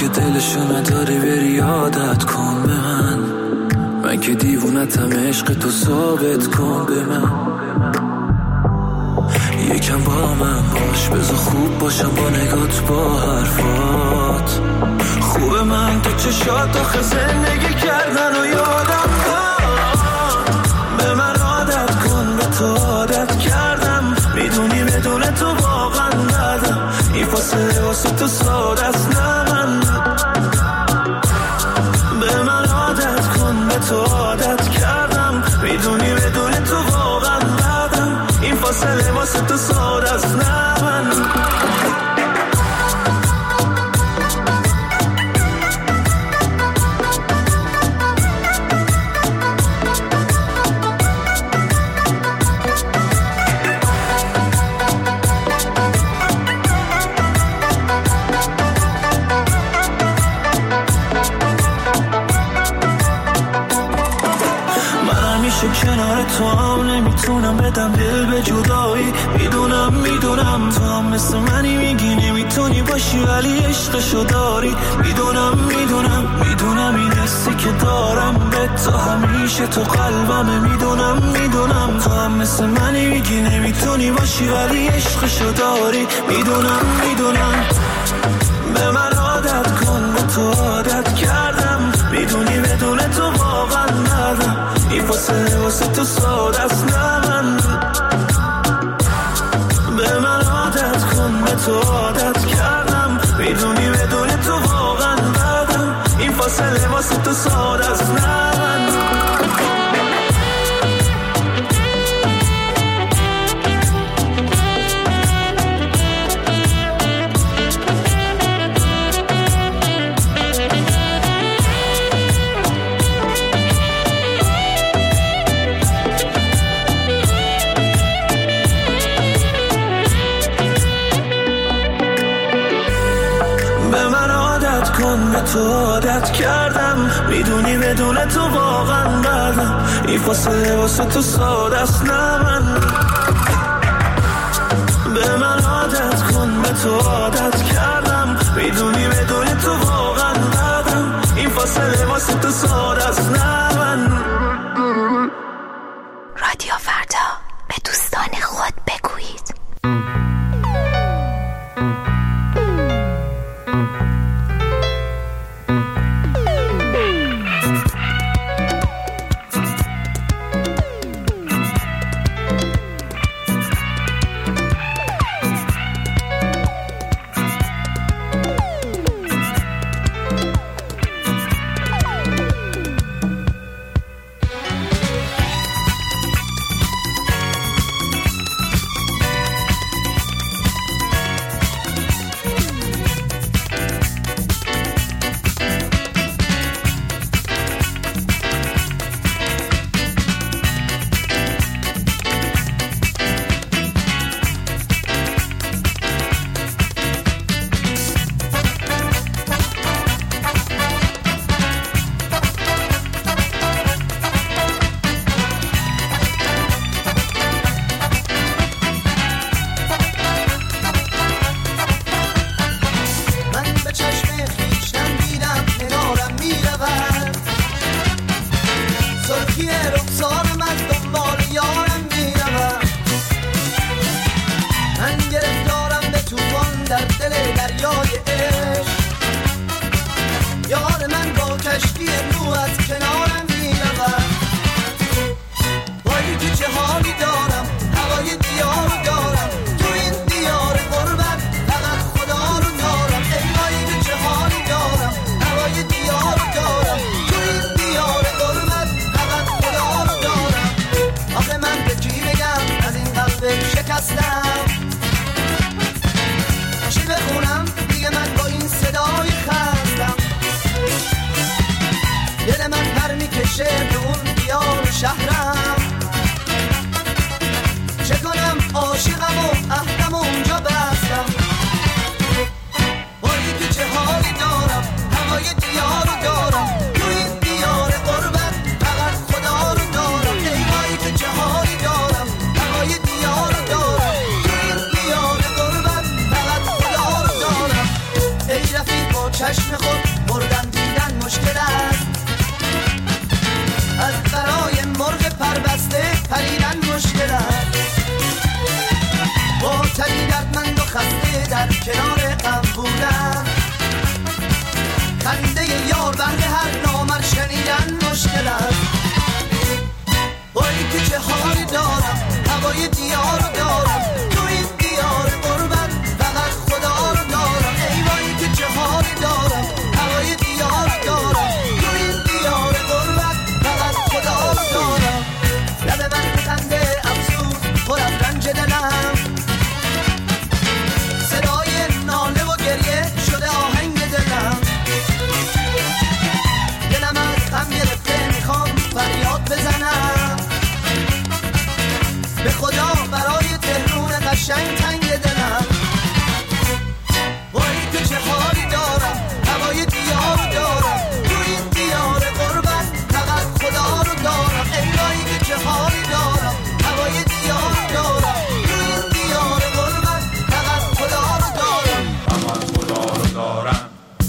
که دلشو نداری بری عادت کن به من که دیوونتم عشق تو ثابت کن به من یکم با من باش بذار خوب باشم با نگات با حرفات خوبه من تو چشات آخه زندگی کردن و یادم داد به من عادت کن به تو عادت کردم میدونی بدون تو واقعا ندم این فاصله واسه تو ساده است نه من به من عادت کن به تو عادت کردم میدونی بدون تو واقعا ندم این فاصله واسه تو ساده است نه من کنار تو هم نمیتونم بدم دل به جدایی میدونم تو هم مثل منی میگی نمیتونی باشی ولی عشقشو داری میدونم این حسی که دارم به تو همیشه تو قلبمه میدونم تو هم مثل منی میگی نمیتونی باشی ولی عشقشو داری میدونم به من عادت کن به تو عادت کردم میدونی بدون تو واقعا ندم این فاصله واسه تو ساده است نه من به من عادت کن به تو عادت کردم میدونی بدون تو واقعا ندم این فاصله واسه تو ساده است نه من تو عادت کردم میدونی بدون تو واقعا ندم این فاصله واسه تو ساده است نه من به من عادت کن به تو عادت کردم میدونی بدون تو واقعا ندم این فاصله واسه تو ساده است نه من رادیو فردا به دوستان خود بگویید هوای دیار رو دارم، تو این دیار قربت فقط خدا رو دارم. ای وای که چه حالی دارم، هوای دیار رو دارم، تو این دیار قربت فقط خدا رو دارم. لب من میخنده افسوس پر از رنج دلم، صدای ناله و گریه شده آهنگ دلم. دلم از غم گرفته میخوام فریاد بزنم، به خدا برای تهرون قشنگ تنگ دلم. وای که چه حالی دارم، هوای دیار دارم، تو این دیار قربت فقط خدا رو دارم. ای وای که چه حالی دارم، هوای دیار دارم، تو این دیار قربت فقط خدا رو دارم، فقط خدا رو دارم.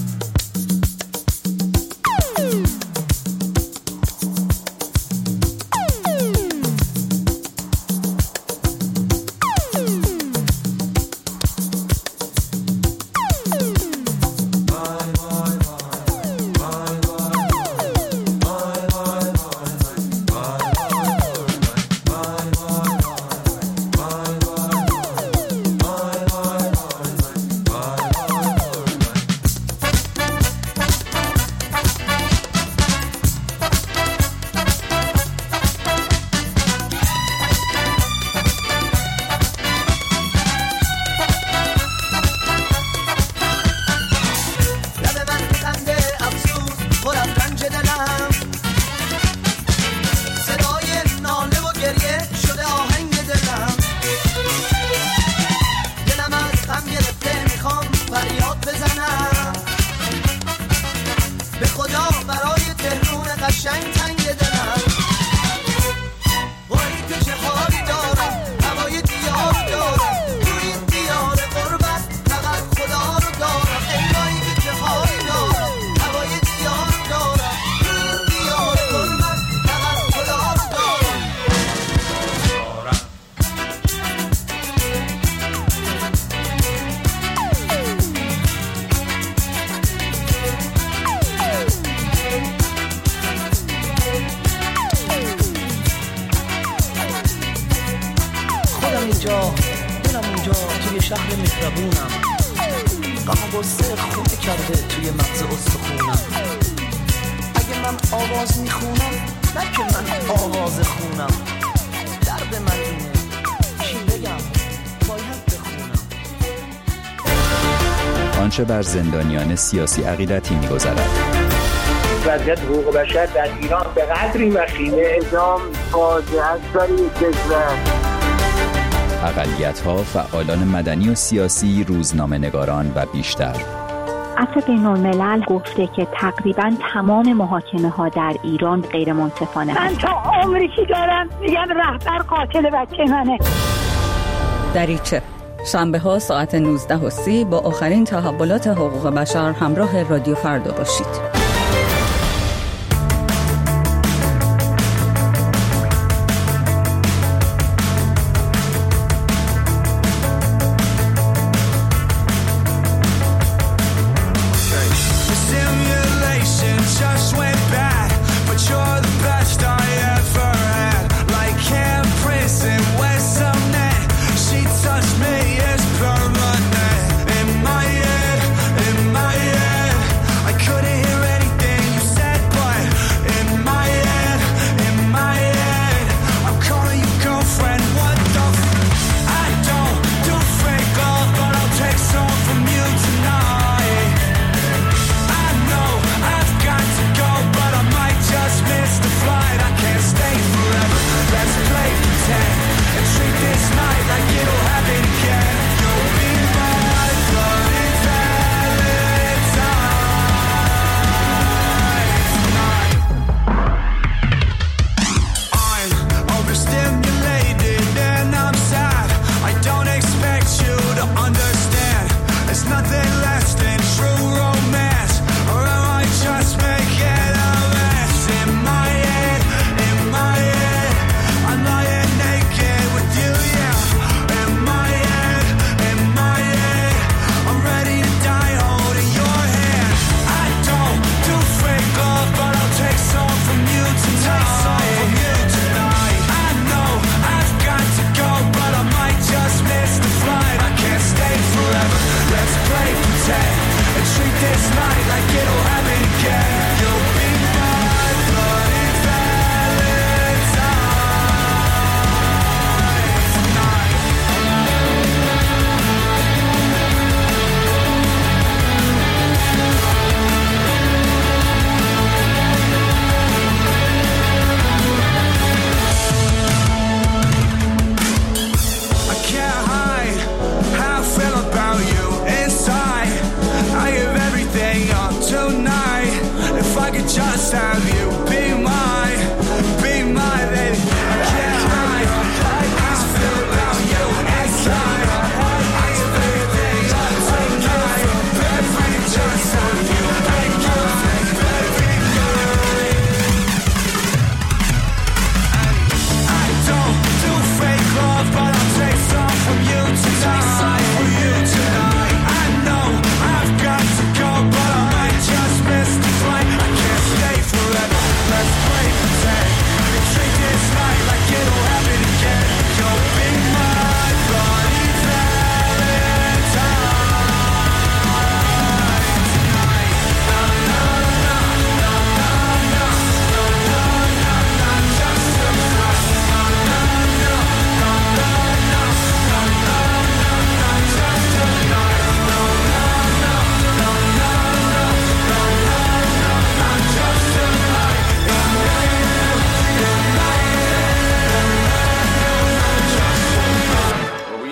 آنچه بر زندانیان سیاسی عقیدتی می‌گذرد. وضعیت حقوق بشر در ایران به قدری وخیمه، اعدام فاجعه است برای کشور. اقلیت‌ها، فعالان مدنی و سیاسی، روزنامه‌نگاران و بیشتر. عفو بین‌الملل گفته که تقریباً تمام محاکمه‌ها در ایران غیر منصفانه. من تا عمری دارم میگم رهبر قاتل بچه منه. دریچه شنبه‌ها ساعت 19:30 با آخرین تحولات حقوق بشر همراه رادیو فردا باشید. Couldn't hear it.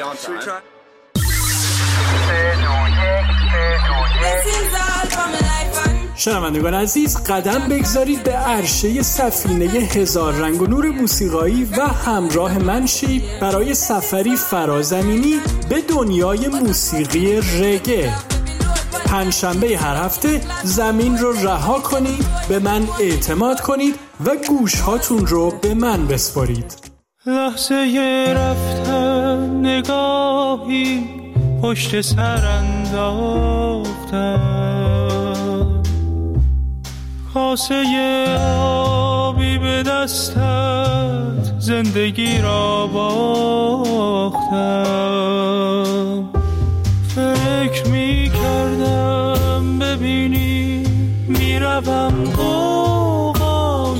شنوندگان عزیز، قدم بگذارید به عرشه سفینه 1000 رنگ و نور موسیقایی و همراه من شید برای سفری فرازمینی به دنیای موسیقی رگه. پنجشنبه هر هفته زمین رو رها کنید، به من اعتماد کنید و گوشهاتون رو به من بسپارید. لحظه رفتن نگاهی پشت سر انداختم، کاسه آبی به دستت زندگی را باختم. فکر می کردم ببینی میروم غوغا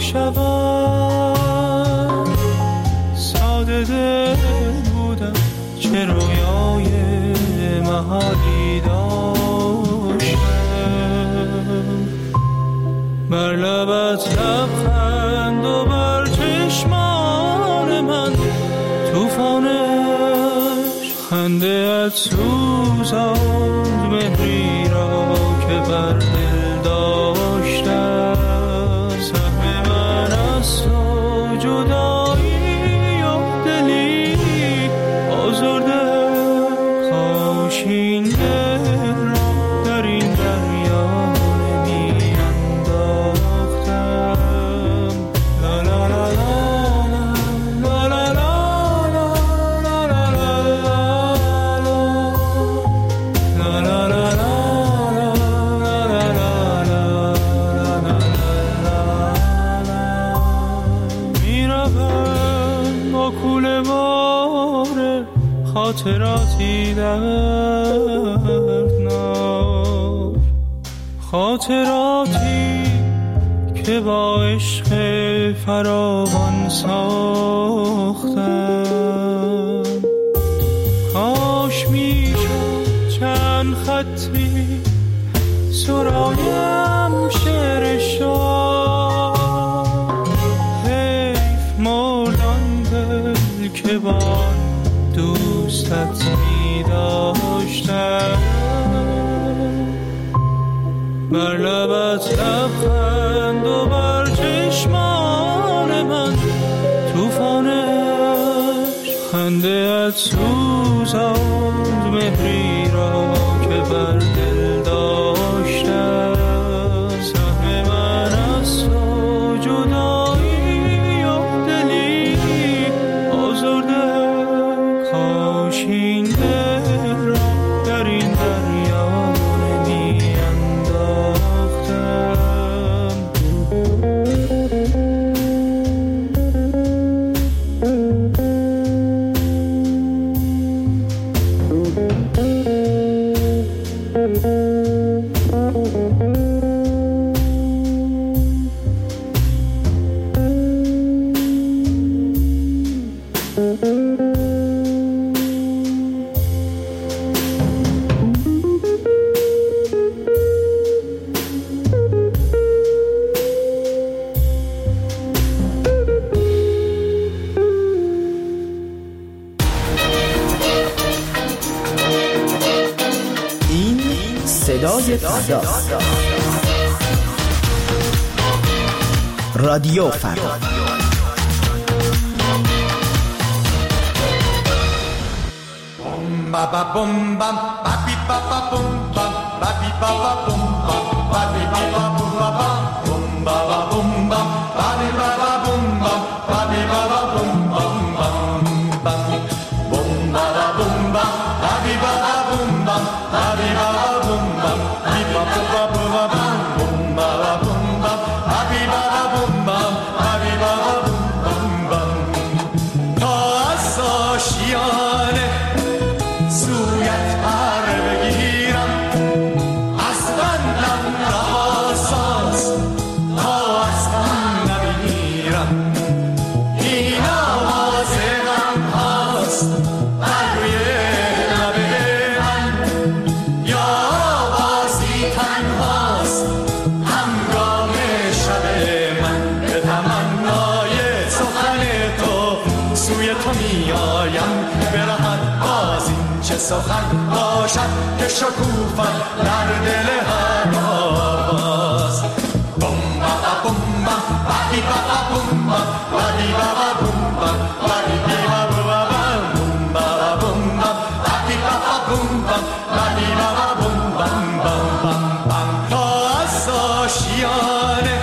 شدم، ساده دل بودم چه رویای محالی داشتم. بر لبت لبخند و بر چشمان من توفانش، خنده ات سوزاند مهری را که بر دل داشتم. سهم من از تو جدایی و دلی آزرده، کاش این دل را در این دریا نمی انداختم. لا لا لا لا لا لا خاطراتی دردناک، خاطراتی که با عشق فراوان ساختم. کاش میشد چند خطی سرایم شعر شاه، حیف مردان دل که با دوستت می داشتم. بر لبت لبخند و بر چشمان من توفانش، خنده ات سوزاند مهری را که بر دل داشتم. سهم من از تو جدایی و دلی آزرده، کاش این دل را در این دریا نمی انداختم. صدای فردا، رادیو فردا. چه سخن باشد که شکوفد در دل هر آواز. بومبا بومبا بادی بابا بومبا بادی بابا بومبا بادی بابا بومبا بومبا بادی بابا بومبا بادی بابا بومبا بام بام بام. تا از آشیانه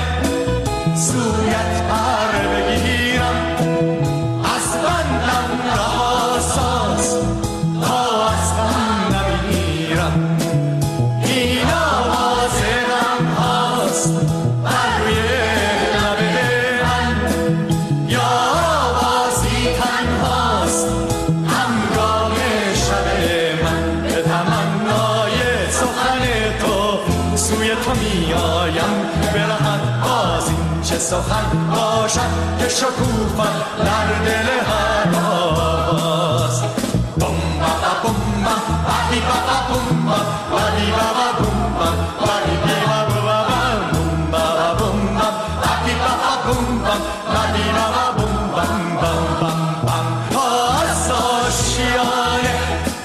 سویت پر بگیرم، از بندم رها ساز تا از غم نمیرم. این آواز غم هاست بر روی لب من، یا آوازی تنهاست همگام شب من. به تمنای سخن تو سوی تو میایم، برهد باز این چه سخن باشد که شکوفد در دل هر آواز. بومبا بومبا بادی بابا بومبا بادی بابا بومبا بادی بابا بومبا بومبا بادی بابا بومبا بادی بابا بومبا بام بام بام. تا از آشیانه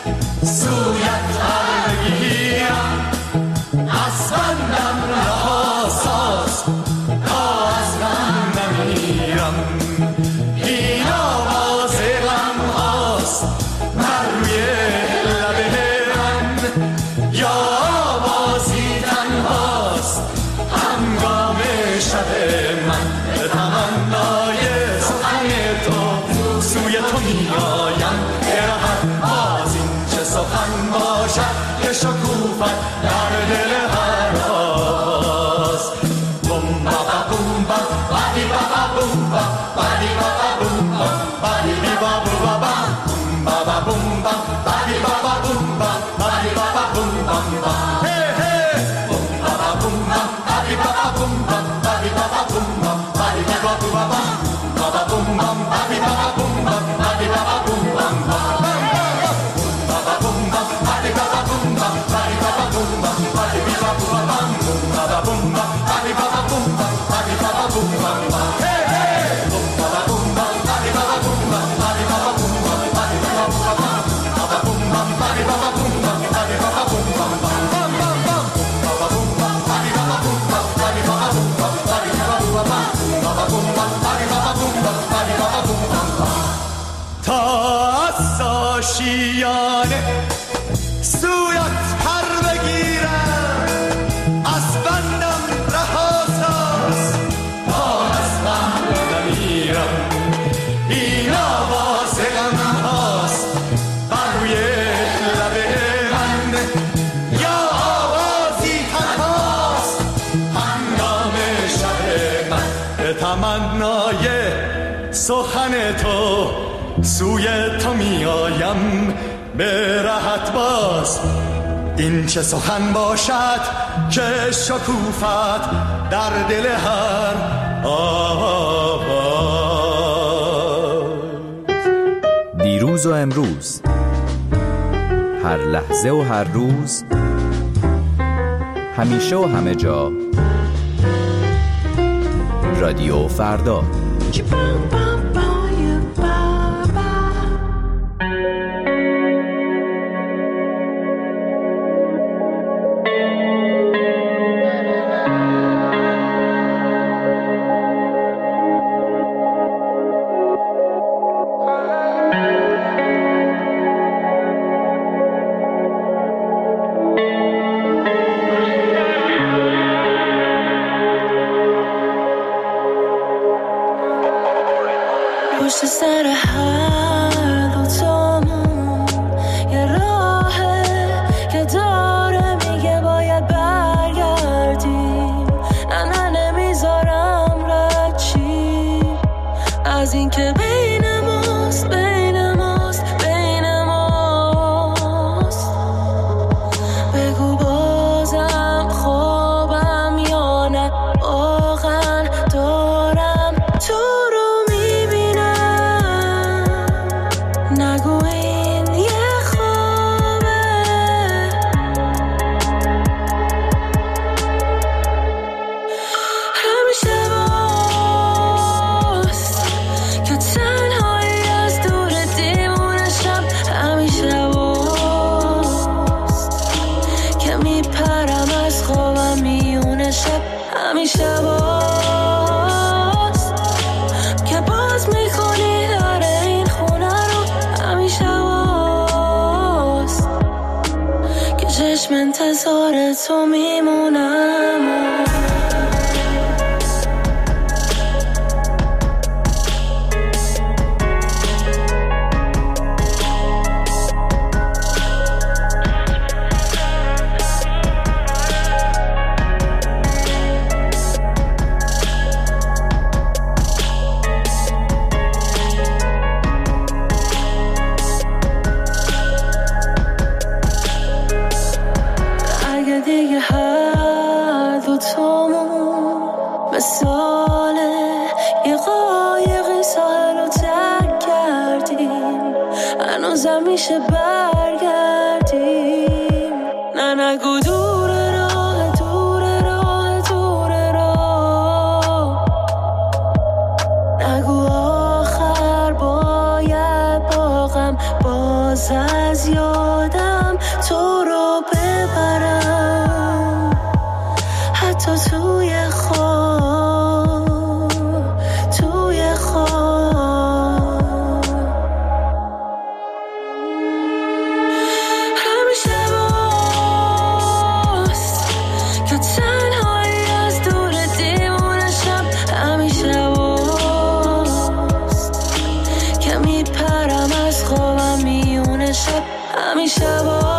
سویت پر بگیرم، از بندم رها ساز تا از غم نمیرم. این آواز غم هاست بر روی لب من، یا آوازی تنهاست همگام شب من. به تمنای سخن تو سوی تو میایم، برهد باز این چه سخن باشد که شکوفد در دل هر آواز. بومبا بومبا بادی بابا بومبا بادی بابا بومبا بادی بابا بومبا بومبا بادی بابا بومبا بادی بابا بومبا. هی هی بومبا بومبا بادی بابا بومبا بادی بابا بومبا بادی بابا بابا بومبا بادی بابا بومبا بادی بابا بومبا. بابا بومبا بادی بابا بومبا بادی بابا بومبا بادی بابا بومبا بومبا بادی بابا بومبا بادی بابا بومبا. هی هی بومبا بومبا بادی بابا بومبا بادی بابا بومبا بادی بابا بابا بومبا بادی بابا بومبا بادی بابا بومبا. بام بام بام. بابا بومبا بادی بابا بومبا بادی بابا بومبا بادی بابا بابا بومبا بادی بابا بومبا بادی بابا بومبا. تا از آشیانه سویت پر بگیرم، از بندم رها ساز تا از غم نمیرم. این آواز غم هاست بر روی لب من، یا آوازی تنهاست هنگام شب من. به تمنای سخن تو سوی تو میایم، به راحت باز این چه سخن باشد که شکوفت در دل هر آواز. دیروز و امروز، هر لحظه و هر روز، همیشه و همه جا، رادیو فردا. چشم انتظار تو میمونم. دیگه هر دوتامون مثال یه قایقی ساحل رو ترک کردیم، هنوزم میشه برگردیم. نه نگو دور راه دور راه دور راه، نگو آخر باید باغم باز از یادم تو رو ببرم، حتی توی خواب توی خواب. همیشه باست که تنهایی از دور دیوونشم، همیشه باست که میپرم از خوابم میونه شب، همیشه باست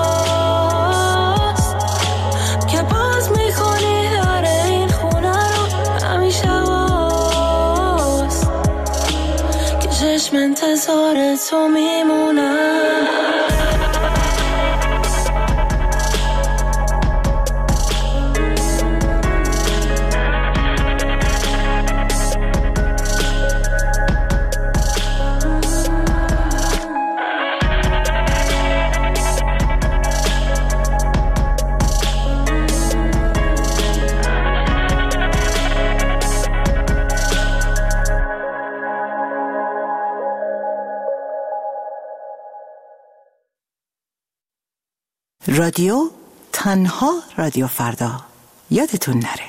که باز میکنی در این خونه رو، همیشه باست که چشم انتظار تو میمونم. رادیو تنها رادیو فردا، یادتون نره.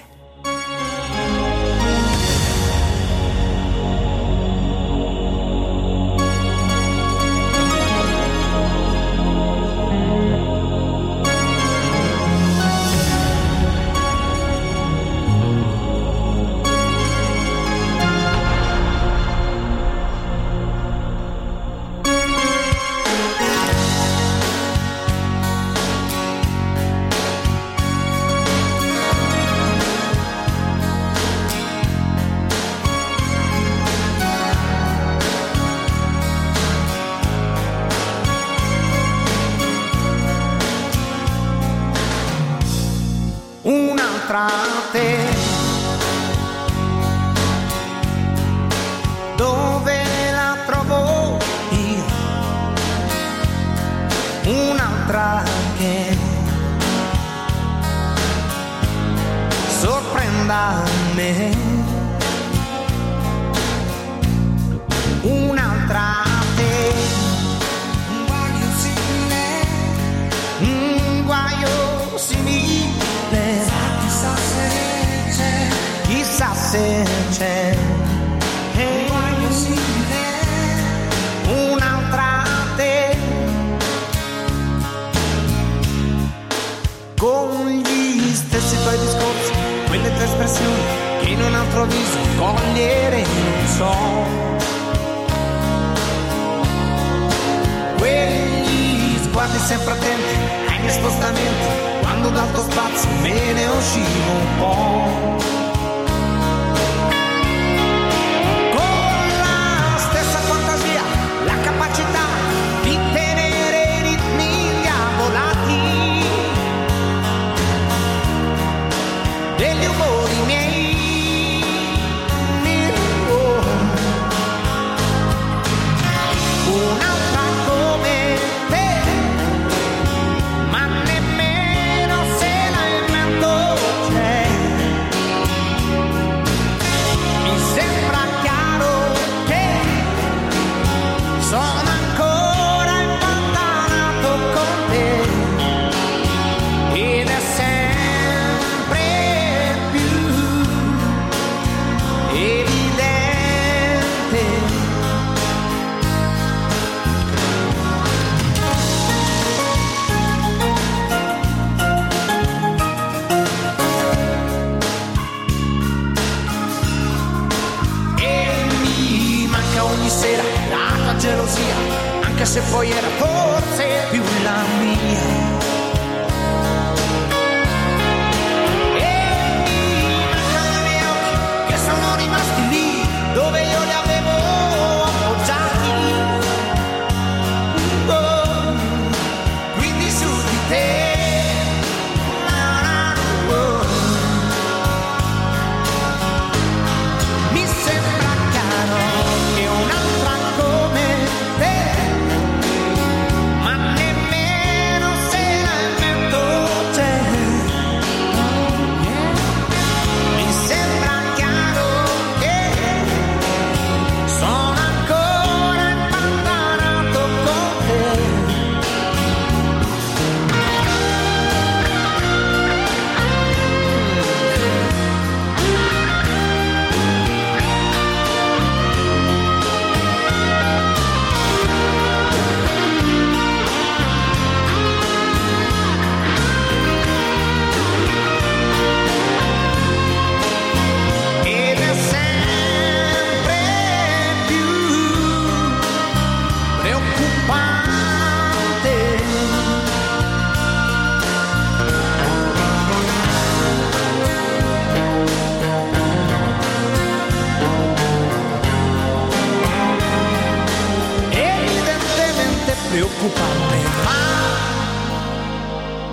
Un'altra te, dove la trovo io? Un'altra che sorprenda me, un'altra te, un guaio simile, un guaio simile. Chissà se c'è un guaio simile, un'altra te, con gli stessi tuoi discorsi, quelle tue espressioni che in un altro viso cogliere non so, quegli sguardi sempre attenti ai miei spostamenti, quando dal tuo spazio me ne uscivo un po', con la stessa fantasia, la capacità di tenere i ritmi diavolati degli umori miei. Un'altra come te, ma nemmeno se la invento c'è.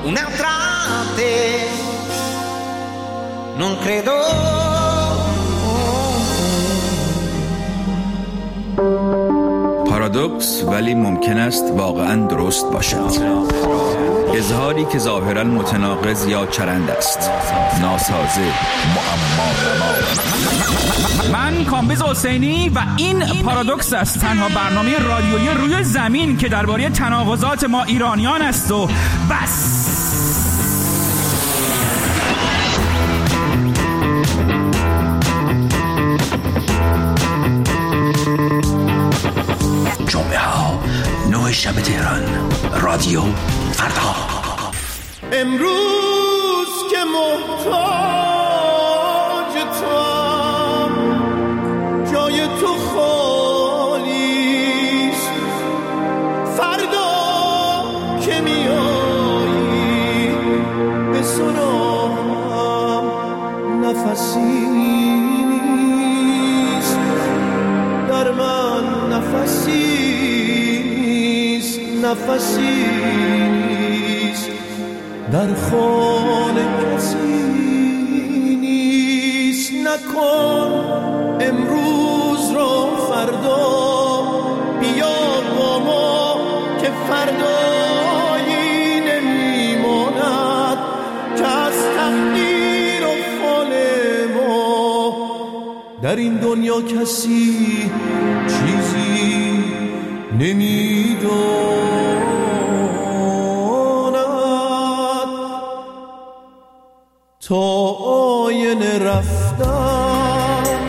un'altra te. Non credo. پارادوکس ولی ممکن است واقعاً درست باشد. اظهاری که ظاهراً متناقض یا چرند است، ناسازه، معما. من کامبیز حسینی و این پارادوکس است، تنها برنامه رادیویی روی زمین که درباره تناقضات ما ایرانیان است و بس. جمعه ها 9 شب تهران، رادیو فردا. امروز که محتاج توام، جای تو خالیست. فردا که میایی به سراغم، نفسی نیست در من، نفسی نیست در خانه، کسی نیست. نکن امروز را فردا، بیا با ما که فردایی نمیماند که از تقدیر و فال ما در این دنیا کسی چیزی نمیداند. تا آینه رفتم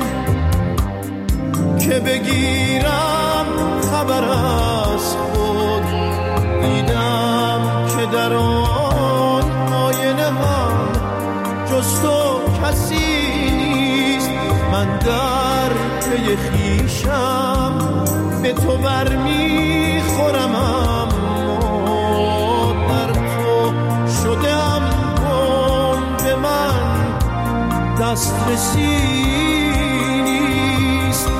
که بگیرم خبر از خود، دیدم که در آن آینه هم جز تو کسی نیست. من در پی خویشم به تو برمیخورم، اما در تو شدم کن به من دسترسی نیست.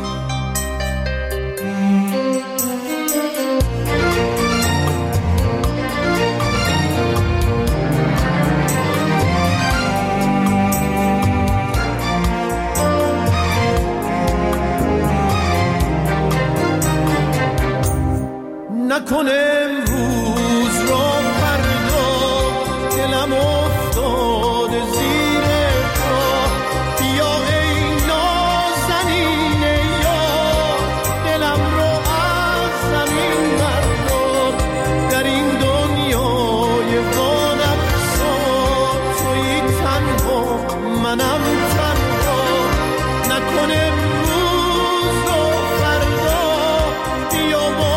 نکن امروز را فردا، دلم افتاده زیر پا. بیا ای نازنین یار، دلم رو از زمین بردار. در این دنیای وانفسا تویی تنها، منم تنها. نکن امروز را فردا، بیا با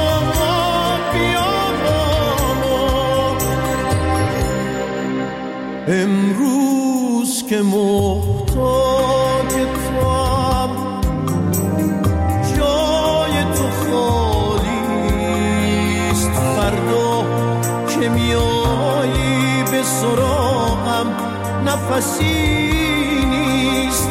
امروز که محتاج توام، جای تو خالیست. فردا که میایی به سراغم، نفسی نیست.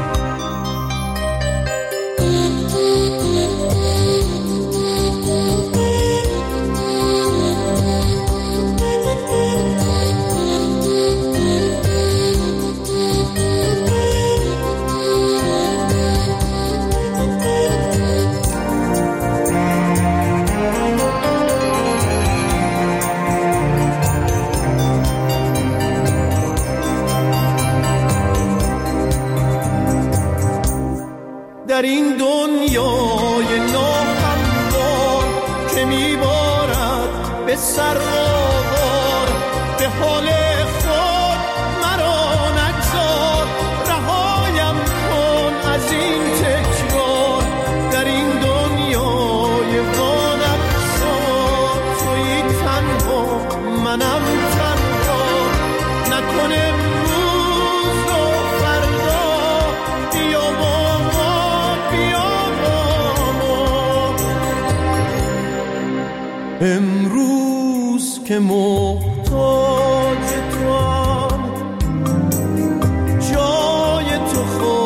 در این دنیای ناهموار که میبارد به سر آوار، به حال خود مرا نگذار. رهایم کن از این تکرار، در این دنیای وانفسا تویی تنها، منم تنها. نکن امروز رو فردا، بیا با امروز که محتاج توام، جای تو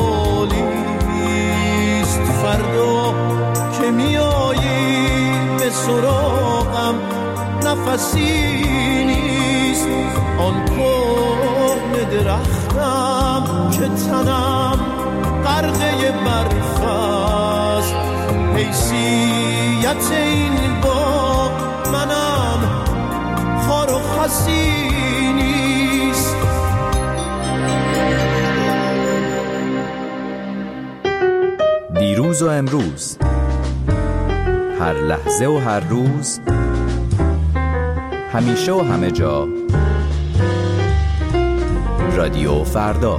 خالیست. فردا که میایی به سراغم، نفسی نیست. نیست آن کهنه درختم که تنم غرقه برف است. حیثیت این باغ منم خار و خسی نیست. دیروز و امروز، هر لحظه و هر روز، همیشه و همه جا، رادیو فردا.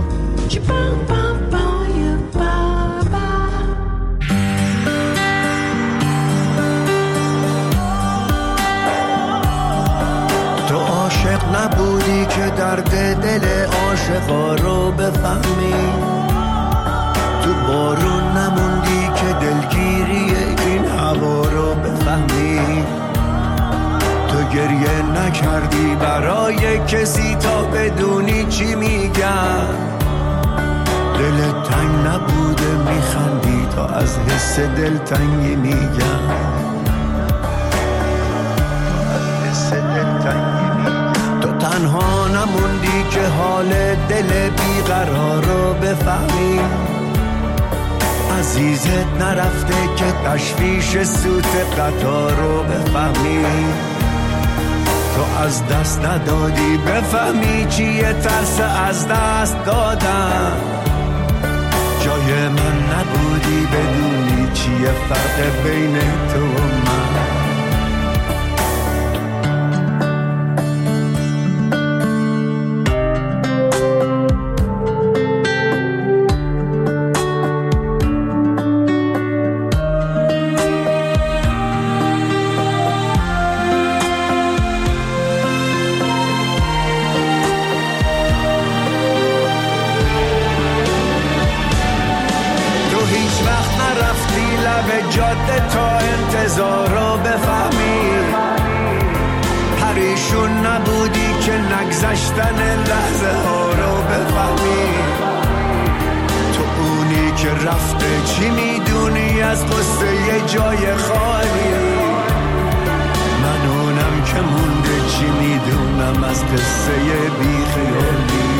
تو عاشق نبودی که درد دل عاشقا رو بفهمی، تو بارون نموندی که دلگیری این هوا رو بفهمی، تو گریه نکردی برای کسی تا بدونی چی میگن، دلت تنگ نبوده میخندی تا از حس دلتنگی میگن، از حس دلتنگی میگن. تو تنها نموندی که حال دل بیقرار رو بفهمی، عزیزت نرفته که تشویش سوت قطار رو بفهمی، تو از دست ندادی بفهمی چیه ترس از دست دادن، جای من نبودی بدونی چیه فرق بین تو و من. جاده تا انتظار رو بفهمی، پریشون نبودی که نگذشتن لحظه ها رو بفهمی، تو اونی که رفته چی میدونی از قصه یه جای خالی، من اونم که مونده چی میدونم از قصه بی خیالی.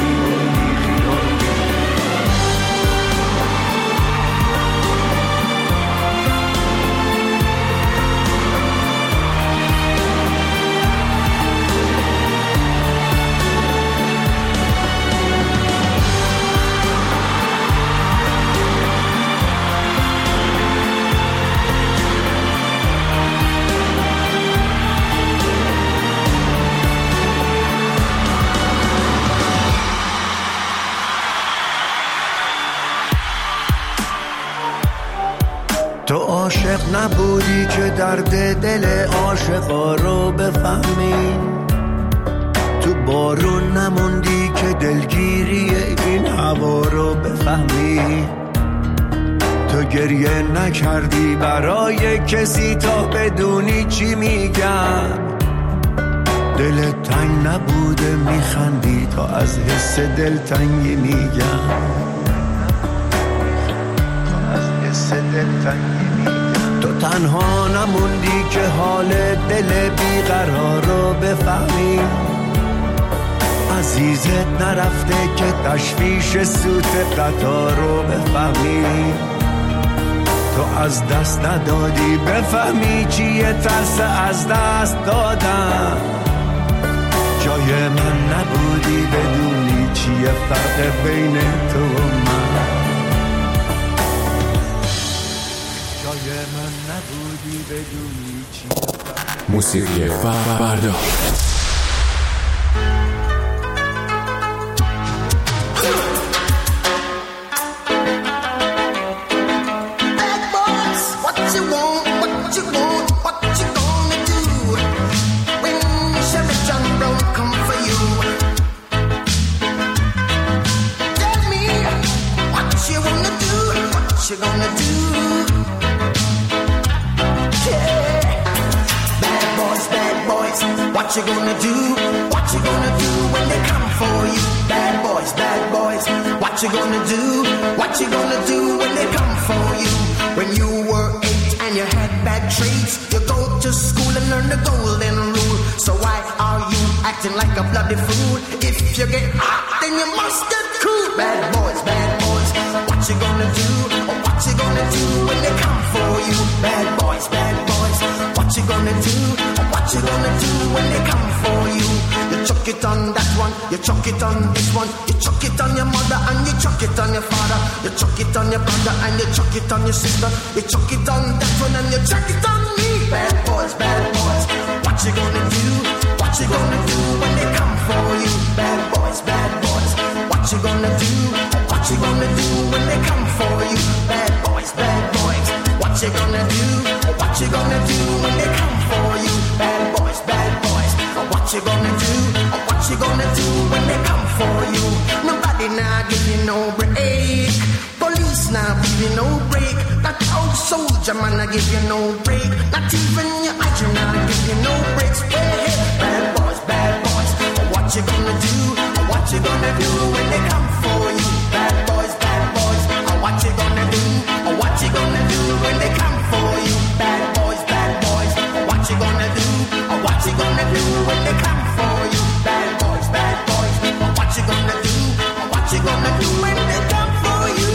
تو عاشق نبودی که درد دل عاشقا رو بفهمی، تو بارون نموندی که دلگیری این هوا رو بفهمی، تو گریه نکردی برای کسی تا بدونی چی میگن، دلت تنگ نبوده میخندی تا از حس دلتنگی میگن، تو تنها نموندی که حال دل بیقرار رو بفهمی، عزیزت نرفته که تشویش سوت قطار رو بفهمی، تو از دست ندادی بفهمی چیه ترس از دست دادن، جای من نبودی بدونی چیه فرق بین تو و من، جای من نبودی بدونی چیه فرق. موسیقی فردا. You gonna do? Yeah. Bad boys, what you gonna do? What you gonna do when they come for you? Bad boys, what you gonna do? What you gonna do when they come for you? When you were 8 and you had bad traits, you go to school and learn the golden rule. So why are you acting acting like a bloody fool. If you get hot, then you must get cool. Bad boys, what you gonna do? Or what you gonna do when they come for you? Bad boys, what you gonna do? Or what you gonna do when they come for you? You chuck it on that one, you chuck it on this one, you chuck it on your mother and you chuck it on your father, you chuck it on your brother and you chuck it on your sister, you chuck it on that one and you chuck it on me. Bad boys, what you gonna do? What you gonna do when they come for you? Bad boys, what you gonna do? What you gonna do when they come for you? Bad boys, what you gonna do? What you gonna do when they come for you? Bad boys, what you gonna do? What you gonna do when they come for you? Nobody now give you no break. Police now give you no break. That old soldier man I give you no break. Not even your agent now give you no breaks. Hey, bad boys, what you gonna do? What you gonna do when they come for you? Bad boys, what you gonna do? What you gonna do when they come for you? Bad boys, what you gonna do? What you gonna do when they come for you? Bad boys, what you gonna do? What you gonna do when they come for you?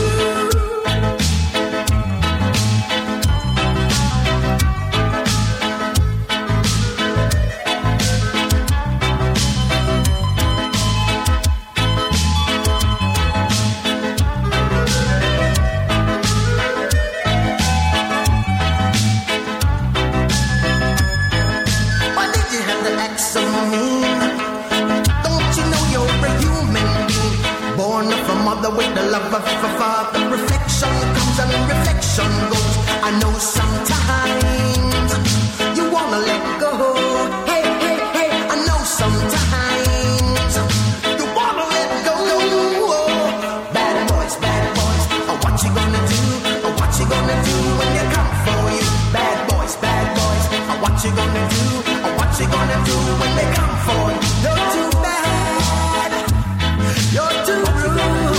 With the love of a father, reflection comes and reflection goes. I know sometimes you wanna let go. Hey, I know sometimes you wanna let go. Bad boys, what you gonna do? What you gonna do when they come for you? Bad boys, what you gonna do? What you gonna do when they come for you? You're too bad, you're too rude.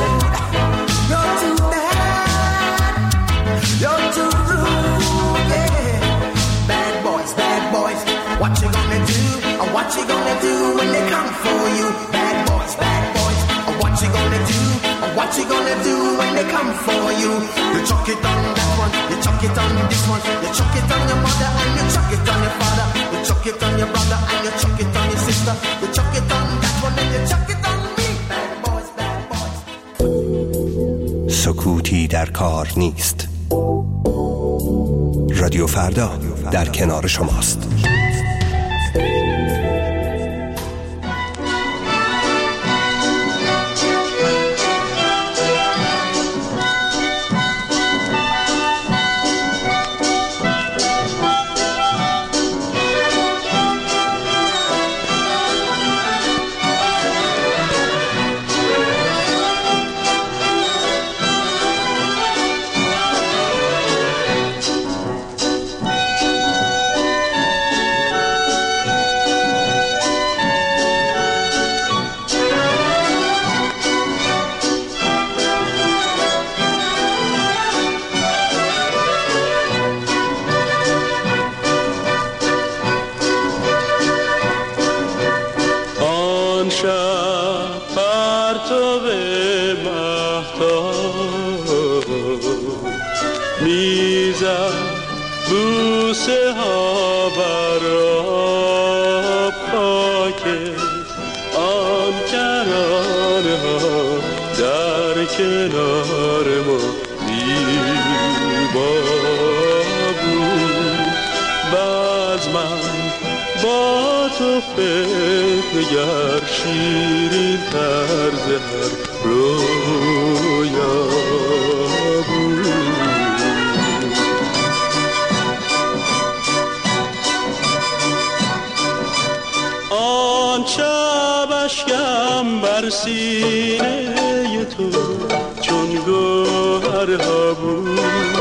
What you gonna do? What you gonna do when they come for you? Bad boys, what you gonna do? What you gonna do when they come for you? You chuck it on that one, you chuck it on this one, you chuck it on your mother and you chuck it on your father, you chuck it on your brother and you chuck it on your sister, you chuck it on that one and you chuck it on me. Bad boys, سکوتی در کار نیست. رادیو فردا در کنار شماست. سینه تو چون گوهرها بود،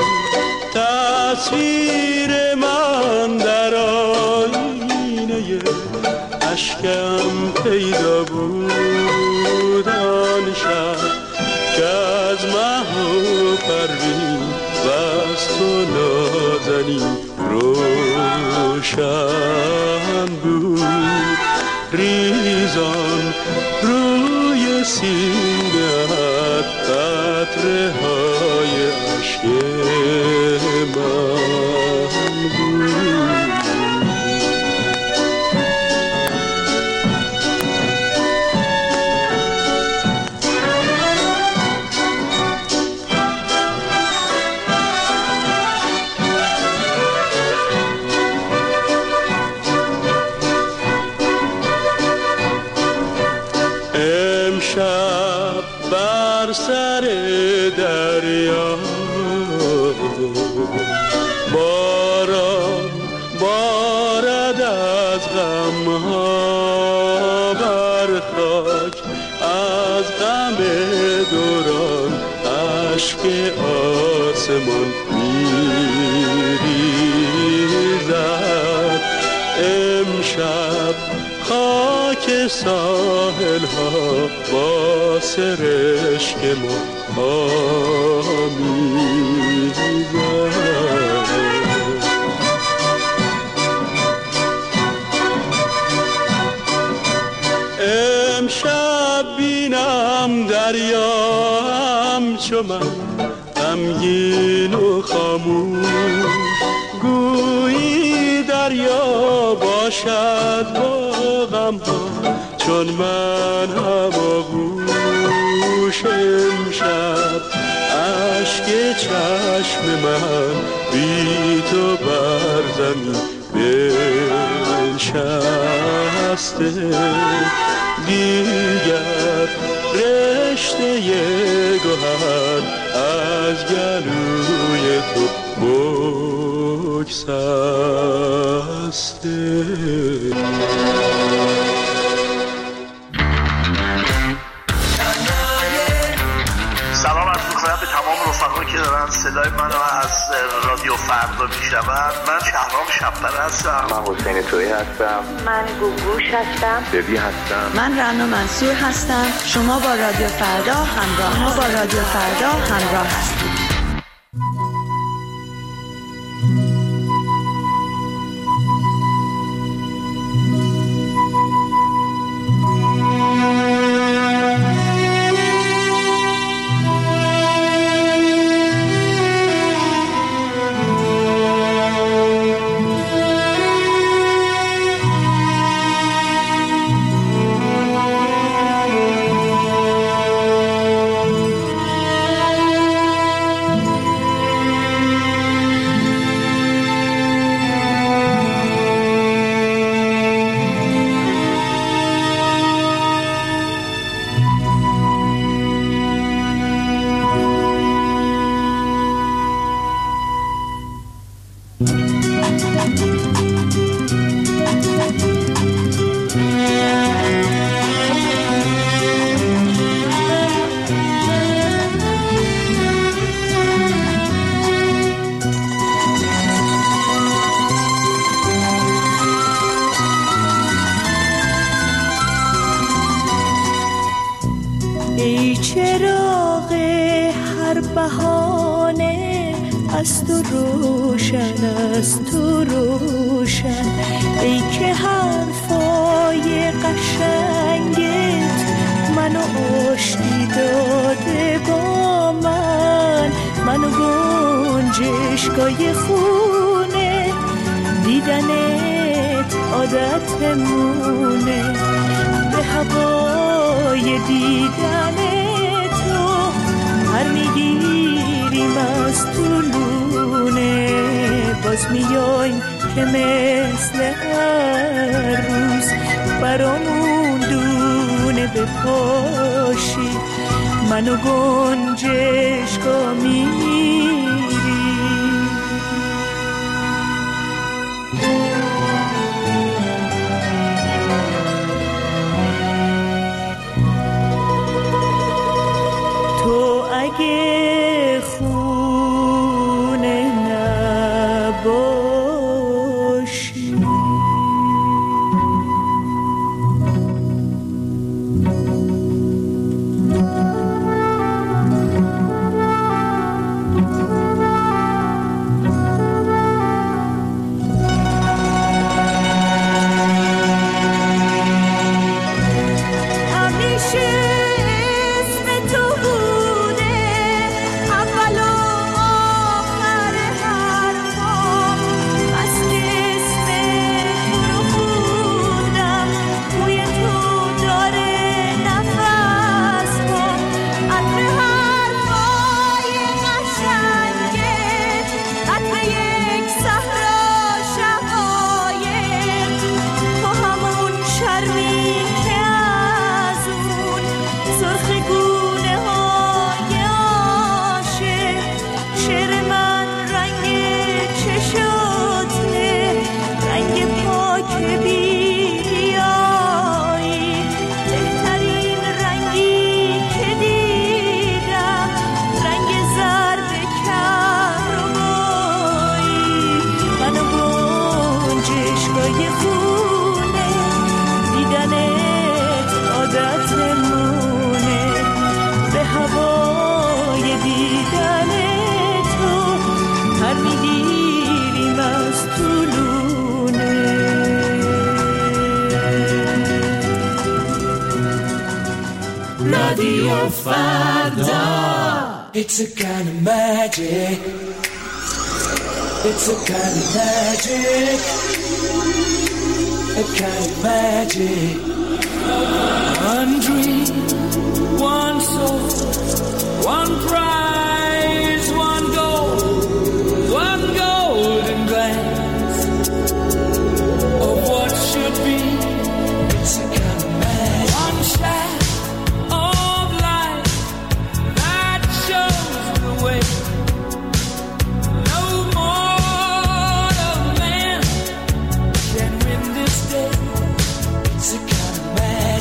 تصویر من در آینه اشکم پیدا بود. آن شب که از مه و پروین و از تو نازنین روشن بود، ریزان روی سینه‌ات قطره های عشق من بود. امشب بر سر دریا باران بارد از غمها بر خاک، از غم دوران اشک آسمان میریزد. امشب خاک ساحل ها با سرشک ما آمیزد. امشب بینم دریا همچو من غمگین و خاموش، گویی دریا باشد با غم ها چون من هماغوش. امشب اشک چشم من بی تو بر زمین بنشسته، دیگر رشته گوهر از گلوی تو بگسسته. سلام عرض می‌کنم به تمام رفقایی که دارن صدای منو از رادیو فردا میشنون. من شهرام شب‌پره هستم. من حسین تویی هستم. من گوگوش هستم. ببی هستم. من رنا منصور هستم. شما با رادیو فردا همراه هستید. ای چراغ هر بهانه از تو روشن، از تو روشن، ای که حرفای قشنگت منو آشتی داده با من، منو گنجشگاه خونه دیدنت عادتمونه، به هوای دیدن تو هر میگیریم از طولونه، باز میایم که مثل هر روز برامون دونه بپاشی، منو گنجشگاه میری. تو اگه خونه نباشی رادیو فردا. It's a kind of magic. It's a kind of magic. A kind of magic. One dream, one soul, one prize, one golden glance of what should be. It's a kind of magic. One shaft of light that shows the way. No mortal man can win this day. It's a kind of magic.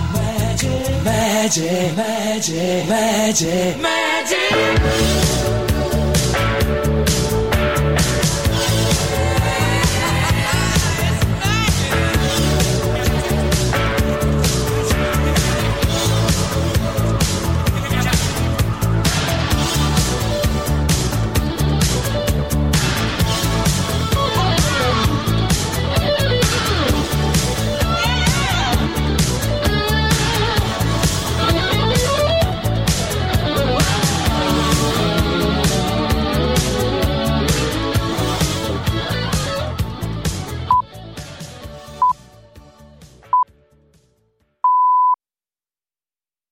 Magic, magic, magic, magic.